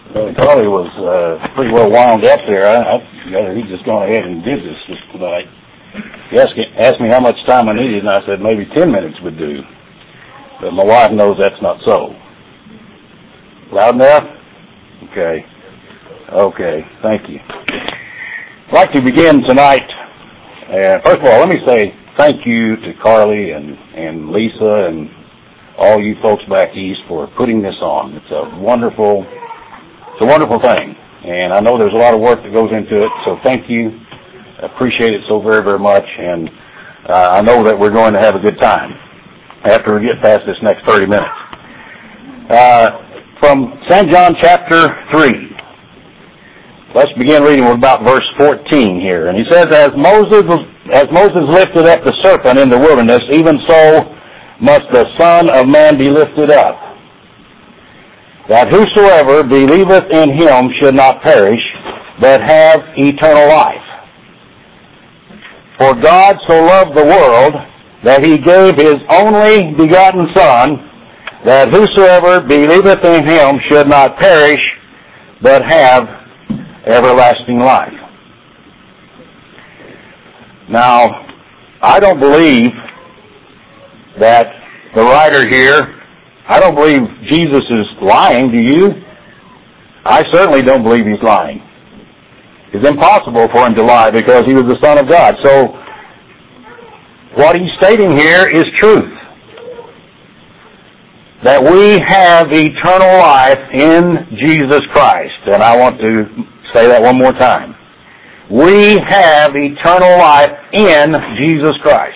Carly was pretty well wound up there. I figured he'd just gone ahead and did this tonight. He asked me how much time I needed, and I said maybe 10 minutes would do. But my wife knows that's not so. Loud enough? Okay. Okay, thank you. I'd like to begin tonight. First of all, let me say thank you to Carly and Lisa and all you folks back east for putting this on. It's a wonderful thing. And I know there's a lot of work that goes into it, so thank you. I appreciate it so very, very much. And I know that we're going to have a good time after we get past this next 30 minutes. From St. John chapter 3. Let's begin reading with about verse 14 here. And he says, As Moses lifted up the serpent in the wilderness, even so must the Son of Man be lifted up, that whosoever believeth in him should not perish, but have eternal life. For God so loved the world that he gave his only begotten Son, that whosoever believeth in him should not perish, but have everlasting life. Now, I don't believe that the writer here, I don't believe Jesus is lying, do you? I certainly don't believe he's lying. It's impossible for him to lie because he was the Son of God. So, what he's stating here is truth. That we have eternal life in Jesus Christ. And I want to say that one more time. We have eternal life in Jesus Christ.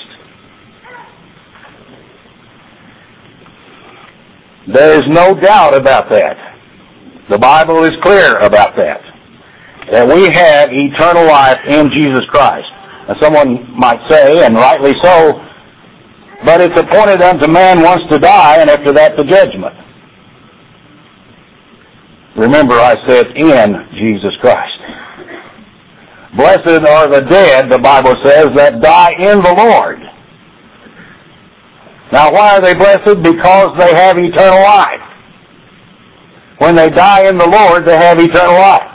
There is no doubt about that. The Bible is clear about that. That we have eternal life in Jesus Christ. And someone might say, and rightly so, but it's appointed unto man once to die, and after that the judgment. Remember, I said in Jesus Christ. Blessed are the dead, the Bible says, that die in the Lord. Now, why are they blessed? Because they have eternal life. When they die in the Lord, they have eternal life.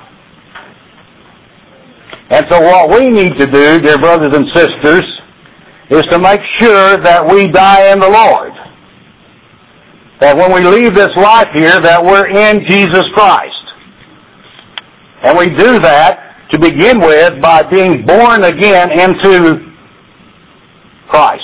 And so what we need to do, dear brothers and sisters, is to make sure that we die in the Lord. That when we leave this life here, that we're in Jesus Christ. And we do that, to begin with, by being born again into Christ.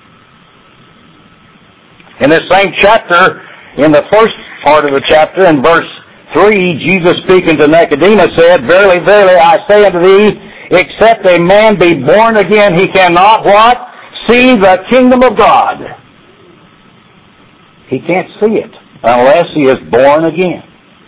In this same chapter, in the first part of the chapter, in verse 3, Jesus speaking to Nicodemus said, Verily, verily, I say unto thee, except a man be born again, he cannot, what? See the kingdom of God. He can't see it unless he is born again.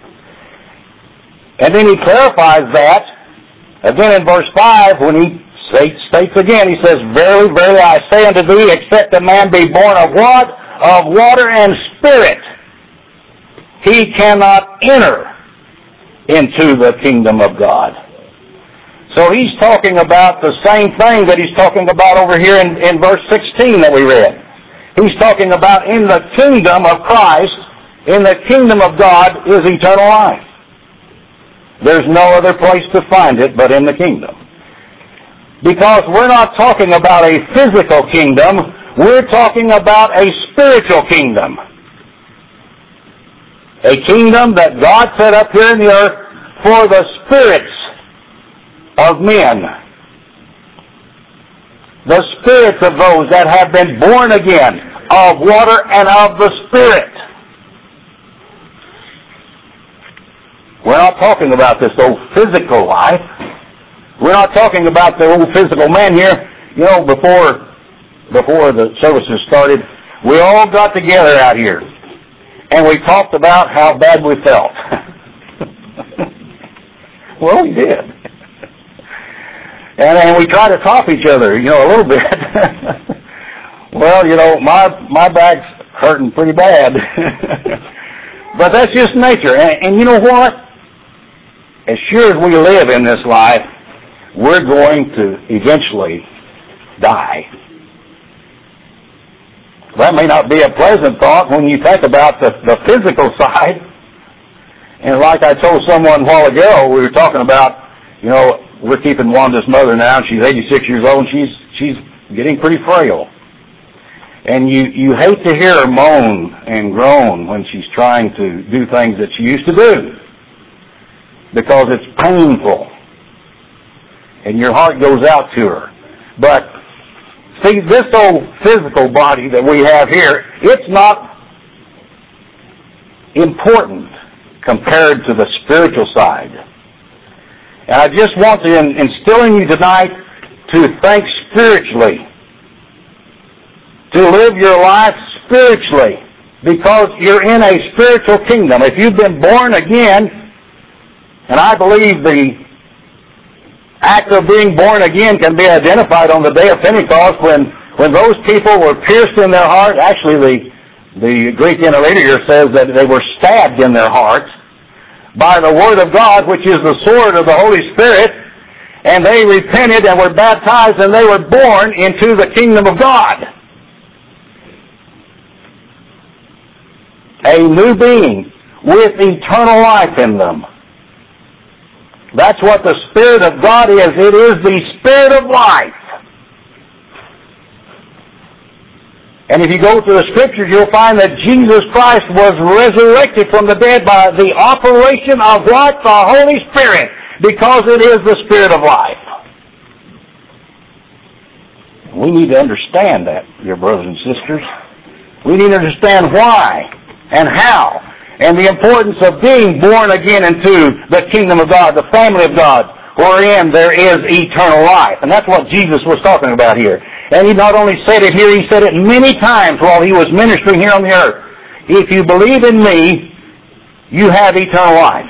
And then he clarifies that, again in verse 5, when he states again, he says, Verily, verily, I say unto thee, except a man be born of what? Of water and spirit, he cannot enter into the kingdom of God. So he's talking about the same thing that he's talking about over here in verse 16 that we read. He's talking about in the kingdom of Christ, in the kingdom of God is eternal life. There's no other place to find it but in the kingdom. Because we're not talking about a physical kingdom, we're talking about a spiritual kingdom. A kingdom that God set up here in the earth for the spirits of men. The spirits of those that have been born again of water and of the Spirit. We're not talking about this old physical life. We're not talking about the old physical man here. You know, before the services started, we all got together out here. And we talked about how bad we felt. Well, we did. And we tried to top each other, a little bit. Well, my back's hurting pretty bad. But that's just nature. And you know what? As sure as we live in this life, we're going to eventually die. That may not be a pleasant thought when you think about the physical side. And like I told someone a while ago, we were talking about, we're keeping Wanda's mother now, and she's 86 years old, and she's getting pretty frail. And you hate to hear her moan and groan when she's trying to do things that she used to do, because it's painful. And your heart goes out to her. But, see, this old physical body that we have here, it's not important compared to the spiritual side. And I just want to instill in you tonight to think spiritually, to live your life spiritually, because you're in a spiritual kingdom. If you've been born again, and I believe the act of being born again can be identified on the day of Pentecost when those people were pierced in their heart. Actually, the Greek interlinear says that they were stabbed in their hearts by the Word of God, which is the sword of the Holy Spirit, and they repented and were baptized, and they were born into the kingdom of God. A new being with eternal life in them. That's what the Spirit of God is. It is the Spirit of life. And if you go to the Scriptures, you'll find that Jesus Christ was resurrected from the dead by the operation of what? The Holy Spirit, because it is the Spirit of life. We need to understand that, dear brothers and sisters. We need to understand why and how, and the importance of being born again into the kingdom of God, the family of God, wherein there is eternal life. And that's what Jesus was talking about here. And he not only said it here, he said it many times while he was ministering here on the earth. If you believe in me, you have eternal life.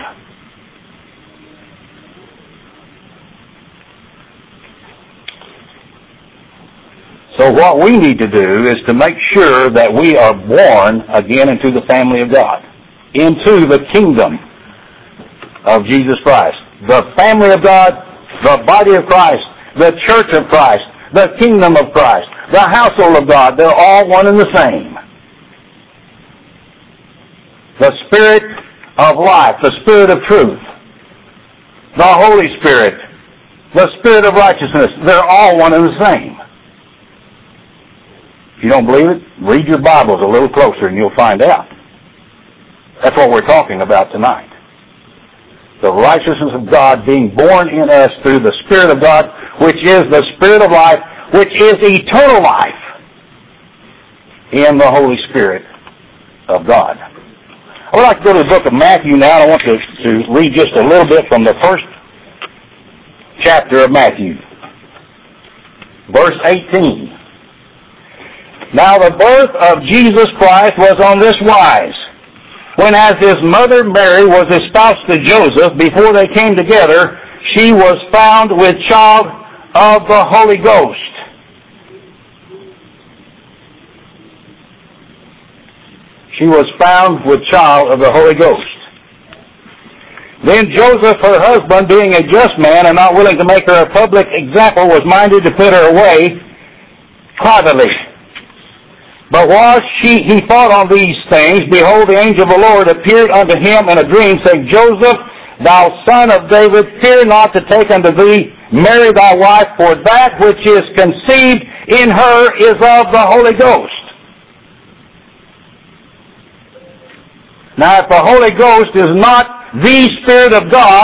So what we need to do is to make sure that we are born again into the family of God, into the kingdom of Jesus Christ. The family of God, the body of Christ, the church of Christ, the kingdom of Christ, the household of God, they're all one and the same. The Spirit of life, the Spirit of truth, the Holy Spirit, the Spirit of righteousness, they're all one and the same. If you don't believe it, read your Bibles a little closer and you'll find out. That's what we're talking about tonight. The righteousness of God being born in us through the Spirit of God, which is the Spirit of life, which is eternal life in the Holy Spirit of God. I would like to go to the book of Matthew now. I want to read just a little bit from the first chapter of Matthew. Verse 18. Now the birth of Jesus Christ was on this wise. When as his mother Mary was espoused to Joseph, before they came together, she was found with child of the Holy Ghost. She was found with child of the Holy Ghost. Then Joseph, her husband, being a just man and not willing to make her a public example, was minded to put her away privately. But while he thought on these things, behold, the angel of the Lord appeared unto him in a dream, saying, Joseph, thou son of David, fear not to take unto thee Mary thy wife, for that which is conceived in her is of the Holy Ghost. Now, if the Holy Ghost is not the Spirit of God,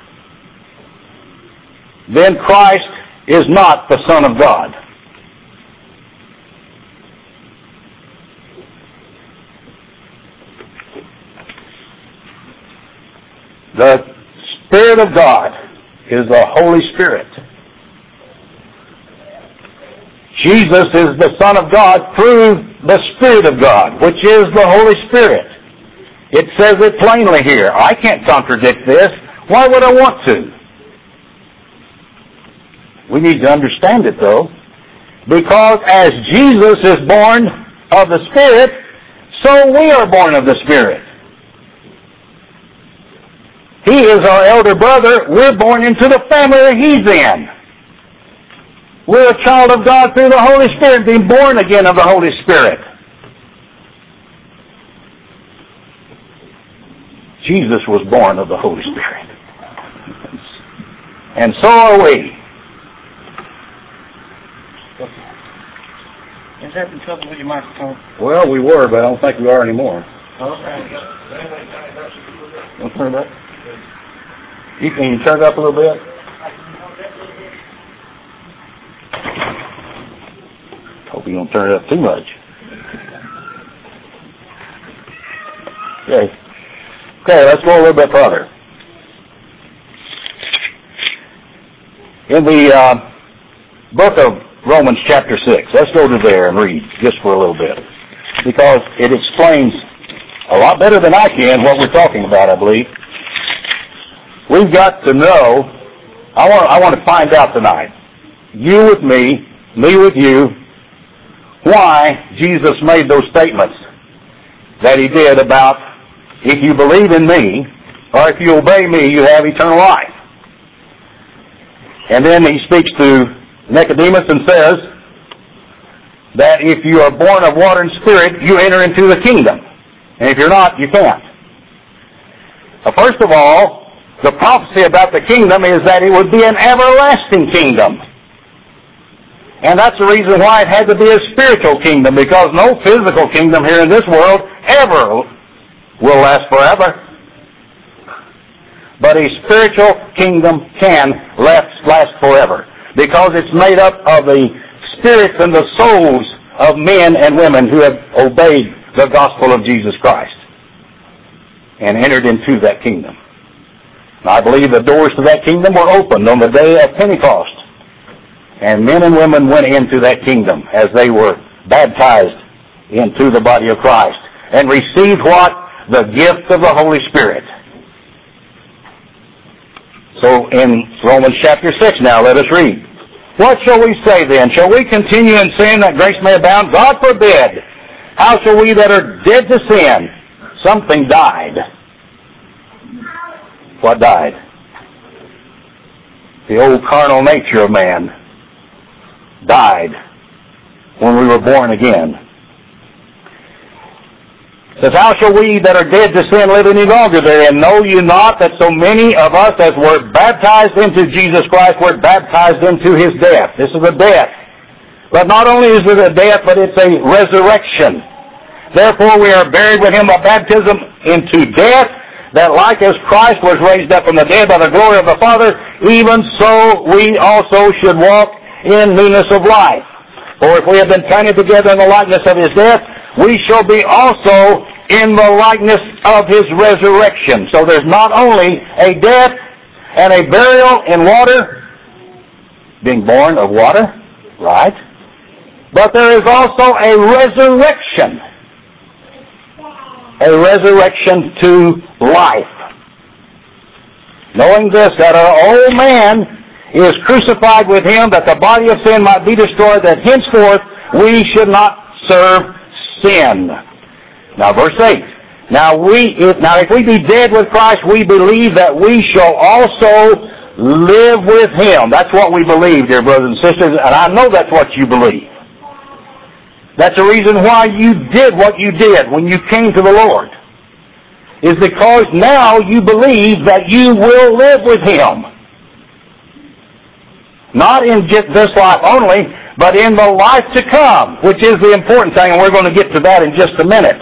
then Christ is not the Son of God. The Spirit of God is the Holy Spirit. Jesus is the Son of God through the Spirit of God, which is the Holy Spirit. It says it plainly here. I can't contradict this. Why would I want to? We need to understand it, though. Because as Jesus is born of the Spirit, so we are born of the Spirit. He is our elder brother. We're born into the family that he's in. We're a child of God through the Holy Spirit, being born again of the Holy Spirit. Jesus was born of the Holy Spirit. And so are we. Is that in trouble with your microphone? Well, we were, but I don't think we are anymore. Don't turn it up. Can you turn it up a little bit? Hope you don't turn it up too much. Okay, let's go a little bit further. In the book of Romans chapter 6, let's go to there and read just for a little bit, because it explains a lot better than I can what we're talking about, I believe. We've got to know, I want to find out tonight, you with me with you, why Jesus made those statements that he did about, if you believe in me, or if you obey me, you have eternal life. And then he speaks to Nicodemus and says that if you are born of water and spirit, you enter into the kingdom. And if you're not, you can't. First of all, the prophecy about the kingdom is that it would be an everlasting kingdom. And that's the reason why it had to be a spiritual kingdom, because no physical kingdom here in this world ever will last forever. But a spiritual kingdom can last forever, because it's made up of the spirits and the souls of men and women who have obeyed the gospel of Jesus Christ and entered into that kingdom. And I believe the doors to that kingdom were opened on the day of Pentecost, and men and women went into that kingdom as they were baptized into the body of Christ and received what? The gift of the Holy Spirit. So in Romans chapter 6 now, let us read. What shall we say then? Shall we continue in sin that grace may abound? God forbid. How shall we that are dead to sin? Something died. What died? The old carnal nature of man died when we were born again. It says, how shall we that are dead to sin live any longer therein? Know you not that so many of us as were baptized into Jesus Christ were baptized into his death? This is a death. But not only is it a death, but it's a resurrection. Therefore we are buried with him by baptism into death, that like as Christ was raised up from the dead by the glory of the Father, even so we also should walk in newness of life. For if we have been planted together in the likeness of his death, we shall be also in the likeness of his resurrection. So there's not only a death and a burial in water, being born of water, right? But there is also a resurrection. A resurrection to life. Knowing this, that our old man is crucified with him, that the body of sin might be destroyed, that henceforth we should not serve sin. Now verse 8. Now if we be dead with Christ, we believe that we shall also live with him. That's what we believe, dear brothers and sisters, and I know that's what you believe. That's the reason why you did what you did when you came to the Lord, is because now you believe that you will live with him. Not in just this life only, but in the life to come, which is the important thing, and we're going to get to that in just a minute.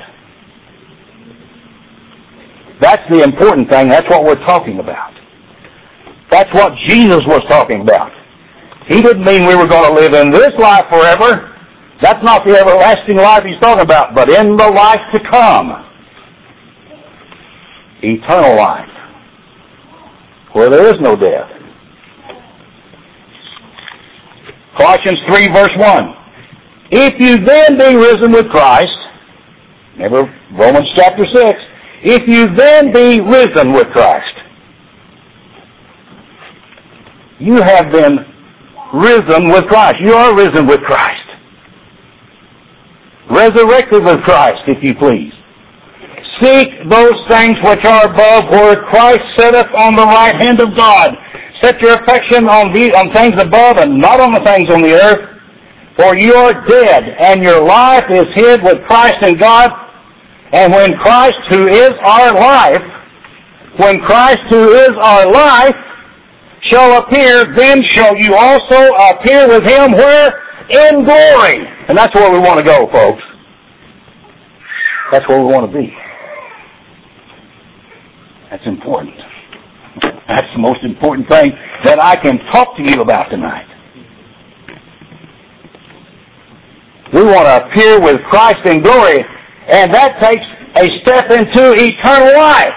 That's the important thing. That's what we're talking about. That's what Jesus was talking about. He didn't mean we were going to live in this life forever. That's not the everlasting life he's talking about, but in the life to come. Eternal life, where there is no death. Colossians 3 verse 1. If you then be risen with Christ, remember Romans chapter 6, if you then be risen with Christ, you have been risen with Christ. You are risen with Christ. Resurrected with Christ, if you please. Seek those things which are above, where Christ sitteth on the right hand of God. Set your affection on things above and not on the things on the earth. For you are dead, and your life is hid with Christ in God. And when Christ, who is our life, when Christ, who is our life, shall appear, then shall you also appear with him where? In glory. And that's where we want to go, folks. That's where we want to be. That's important. That's the most important thing that I can talk to you about tonight. We want to appear with Christ in glory, and that takes a step into eternal life.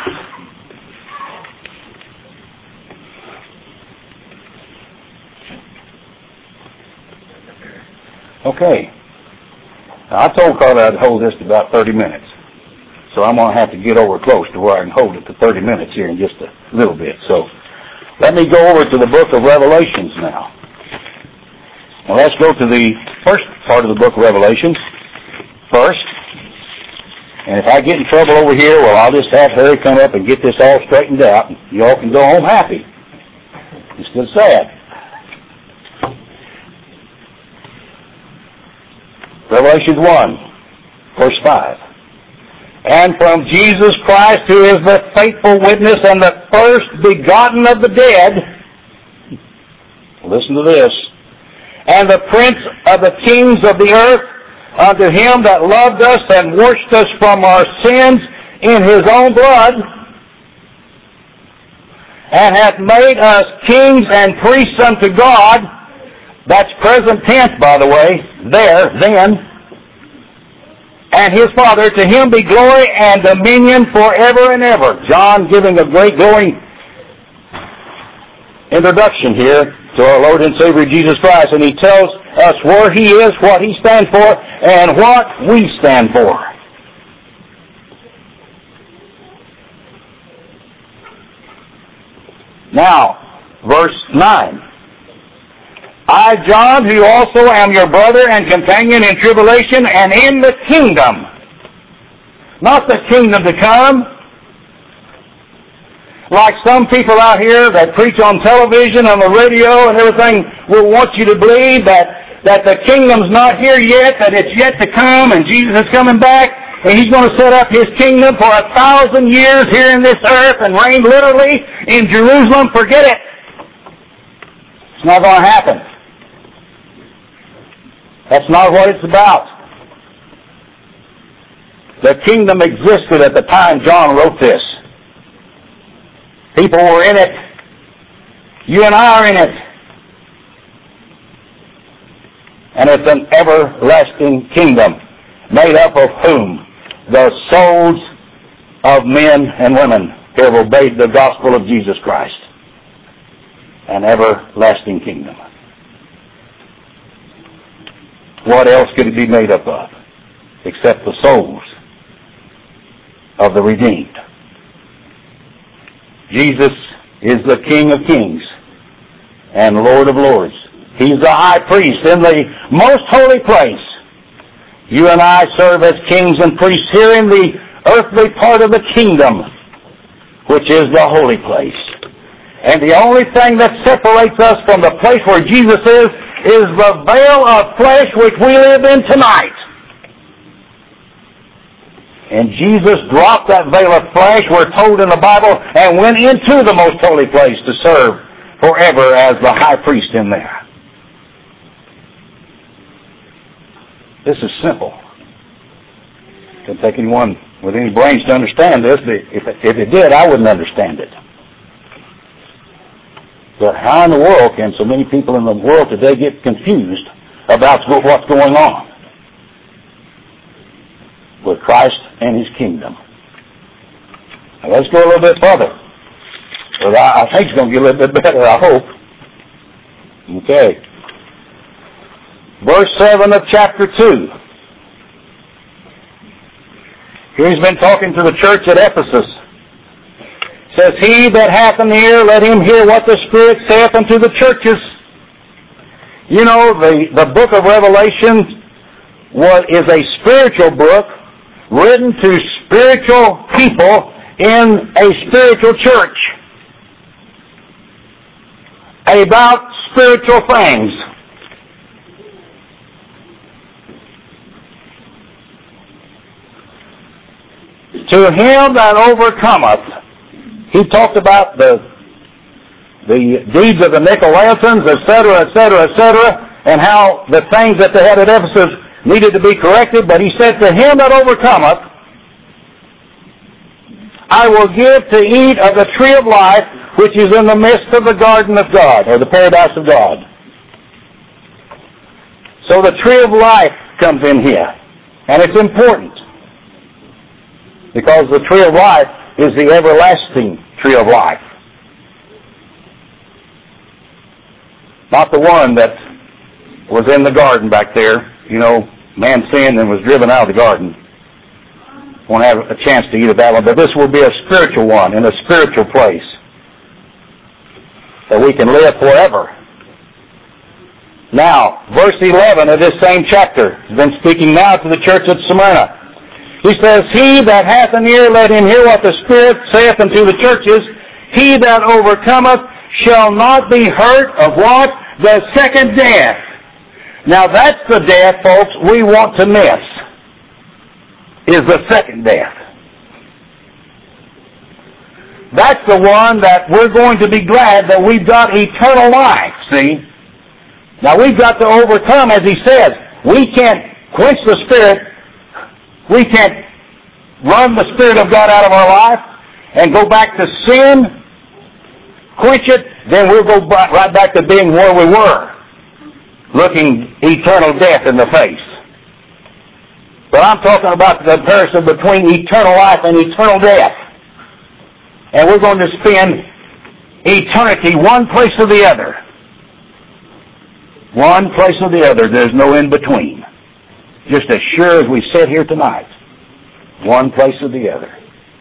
Okay. Now, I told Carla I'd hold this to about 30 minutes. So I'm going to have to get over close to where I can hold it to 30 minutes here in just a little bit. So let me go over to the book of Revelations now. Well, let's go to the first part of the book of Revelations first. And if I get in trouble over here, well, I'll just have Harry come up and get this all straightened out. And you all can go home happy instead of sad. Revelation 1, verse 5. And from Jesus Christ, who is the faithful witness and the first begotten of the dead, listen to this, and the prince of the kings of the earth, unto him that loved us and washed us from our sins in his own blood, and hath made us kings and priests unto God. That's present tense, by the way, there, then. And his Father, to him be glory and dominion forever and ever. John giving a great glowing introduction here to our Lord and Savior Jesus Christ. And he tells us where he is, what he stands for, and what we stand for. Now, verse 9. I, John, who also am your brother and companion in tribulation and in the kingdom. Not the kingdom to come. Like some people out here that preach on television, on the radio and everything, will want you to believe that the kingdom's not here yet, that it's yet to come, and Jesus is coming back, and he's going to set up his kingdom for 1,000 years here in this earth and reign literally in Jerusalem. Forget it. It's not going to happen. That's not what it's about. The kingdom existed at the time John wrote this. People were in it. You and I are in it. And it's an everlasting kingdom made up of whom? The souls of men and women who have obeyed the gospel of Jesus Christ. An everlasting kingdom. What else could it be made up of except the souls of the redeemed? Jesus is the King of kings and Lord of lords. He's the high priest in the most holy place. You and I serve as kings and priests here in the earthly part of the kingdom, which is the holy place. And the only thing that separates us from the place where Jesus is the veil of flesh which we live in tonight. And Jesus dropped that veil of flesh, we're told in the Bible, and went into the most holy place to serve forever as the high priest in there. This is simple. It doesn't take anyone with any brains to understand this. If it did, I wouldn't understand it. But how in the world can so many people in the world today get confused about what's going on with Christ and his kingdom? Now let's go a little bit further. But I think it's going to get a little bit better, I hope. Okay. Verse 7 of chapter 2. Here he's been talking to the church at Ephesus. Says, he that hath an ear, let him hear what the Spirit saith unto the churches. You know, the book of Revelation is a spiritual book written to spiritual people in a spiritual church about spiritual things. To him that overcometh, He talked about the deeds of the Nicolaitans, etc., etc., etc., and how the things that they had at Ephesus needed to be corrected. But he said, to him that overcometh, I will give to eat of the tree of life, which is in the midst of the garden of God, or the paradise of God. So the tree of life comes in here. And it's important, because the tree of life is the everlasting tree of life. Not the one that was in the garden back there. You know, man sinned and was driven out of the garden. Won't have a chance to eat of that one. But this will be a spiritual one, in a spiritual place, that we can live forever. Now, verse 11 of this same chapter has been speaking now to the church at Smyrna. He says, he that hath an ear, let him hear what the Spirit saith unto the churches. He that overcometh shall not be hurt of what? The second death. Now that's the death, folks, we want to miss, is the second death. That's the one that we're going to be glad that we've got eternal life, see? Now we've got to overcome, as he says. We can't quench the Spirit. We can't run the Spirit of God out of our life and go back to sin, quench it, then we'll go right back to being where we were, looking eternal death in the face. But I'm talking about the comparison between eternal life and eternal death. And we're going to spend eternity one place or the other. One place or the other. There's no in between. Just as sure as we sit here tonight. One place or the other.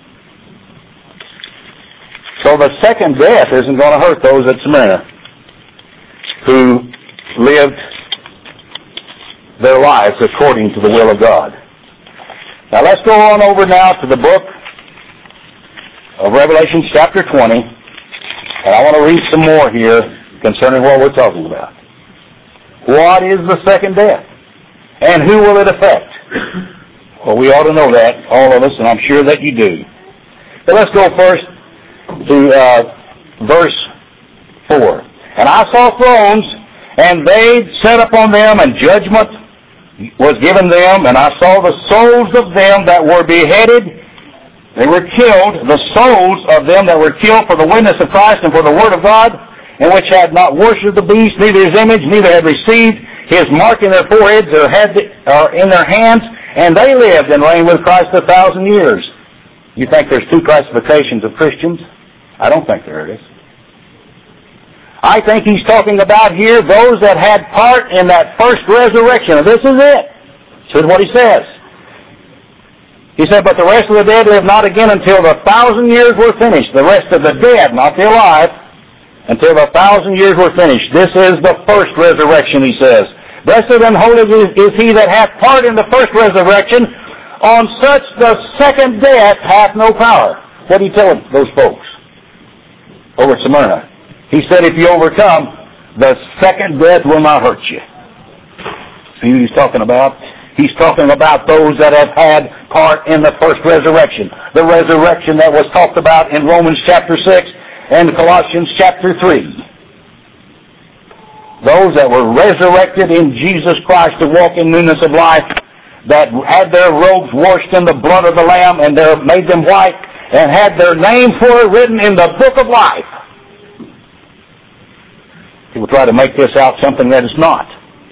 So the second death isn't going to hurt those at Smyrna who lived their lives according to the will of God. Now let's go on over now to the book of Revelation chapter 20. And I want to read some more here concerning what we're talking about. What is the second death? And who will it affect? Well, we ought to know that, all of us, and I'm sure that you do. But let's go first to verse 4. And I saw thrones, and they sat upon them, and judgment was given them. And I saw the souls of them that were beheaded. They were killed, the souls of them that were killed for the witness of Christ and for the word of God, and which had not worshipped the beast, neither his image, neither had received his mark in their foreheads or in their hands, and they lived and reigned with Christ 1,000 years. You think there's two classifications of Christians? I don't think there is. I think he's talking about here those that had part in that first resurrection. This is it. This is what he says. He said, but the rest of the dead live not again until the 1,000 years were finished. The rest of the dead, not the alive, until the 1,000 years were finished. This is the first resurrection, he says. Blessed and holy is he that hath part in the first resurrection. On such the second death hath no power. What did he tell those folks over at Smyrna? He said, if you overcome, the second death will not hurt you. See what he's talking about? He's talking about those that have had part in the first resurrection. The resurrection that was talked about in Romans chapter 6 and Colossians chapter 3. Those that were resurrected in Jesus Christ to walk in newness of life, that had their robes washed in the blood of the Lamb and made them white, and had their name for it written in the book of life. People try to make this out something that it's not.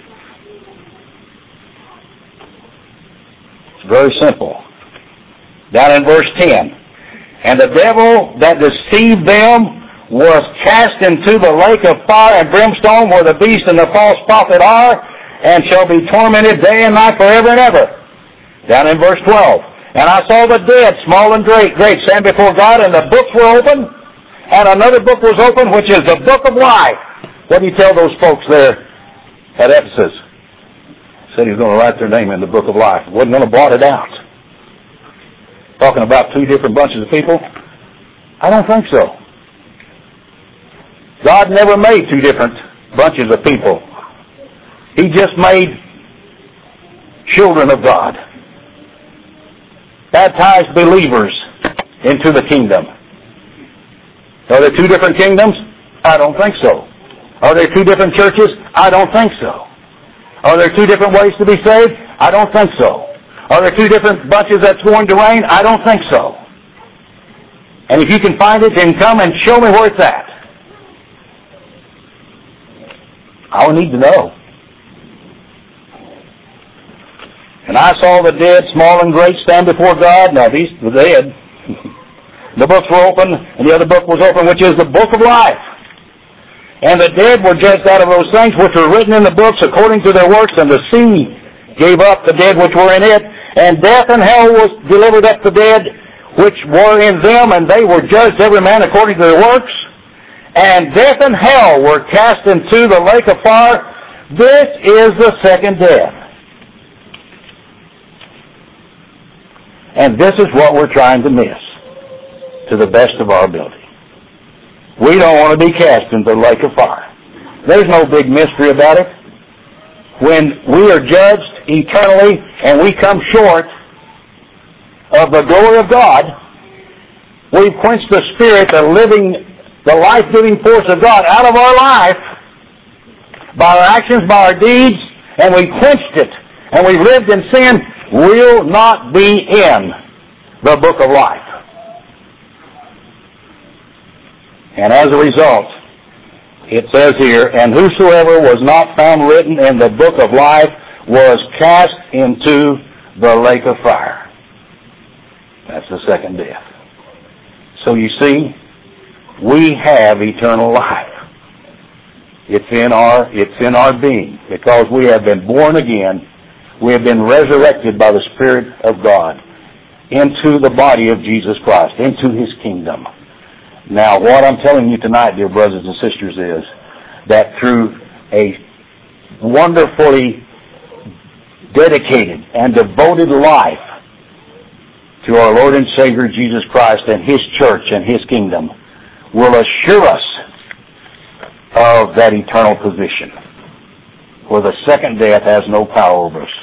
It's very simple. Down in verse 10. And the devil that deceived them was cast into the lake of fire and brimstone, where the beast and the false prophet are, and shall be tormented day and night forever and ever. Down in verse 12. And I saw the dead, small and great, stand before God, and the books were open, and another book was opened, which is the book of life. What did he tell those folks there at Ephesus? He said he was going to write their name in the book of life. He wasn't going to blot it out. Talking about two different bunches of people? I don't think so. God never made two different bunches of people. He just made children of God. Baptized believers into the kingdom. Are there two different kingdoms? I don't think so. Are there two different churches? I don't think so. Are there two different ways to be saved? I don't think so. Are there two different bunches that's going to reign? I don't think so. And if you can find it, then come and show me where it's at. I will need to know. And I saw the dead, small and great, stand before God. Now these, the dead, the books were open, and the other book was open, which is the book of life. And the dead were judged out of those things which were written in the books according to their works, and the sea gave up the dead which were in it, and death and hell was delivered up the dead which were in them, and they were judged every man according to their works. And death and hell were cast into the lake of fire. This is the second death. And this is what we're trying to miss to the best of our ability. We don't want to be cast into the lake of fire. There's no big mystery about it. When we are judged eternally and we come short of the glory of God, we've quenched the spirit, the life-giving force of God out of our life by our actions, by our deeds, and we quenched it, and we lived in sin, will not be in the book of life. And as a result, it says here, and whosoever was not found written in the book of life was cast into the lake of fire. That's the second death. So you see, we have eternal life. It's in our being, because we have been born again. We have been resurrected by the Spirit of God into the body of Jesus Christ, into His kingdom. Now, what I'm telling you tonight, dear brothers and sisters, is that through a wonderfully dedicated and devoted life to our Lord and Savior Jesus Christ and His church and His kingdom will assure us of that eternal position, where the second death has no power over us,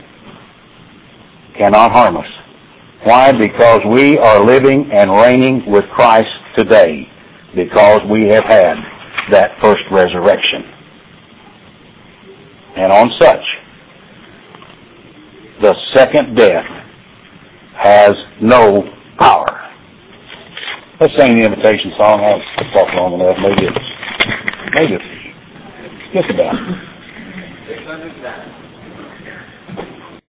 cannot harm us. Why? Because we are living and reigning with Christ today, because we have had that first resurrection. And on such, the second death has no power. Let's sing the invitation song. I'll talk long enough. Maybe it's just about.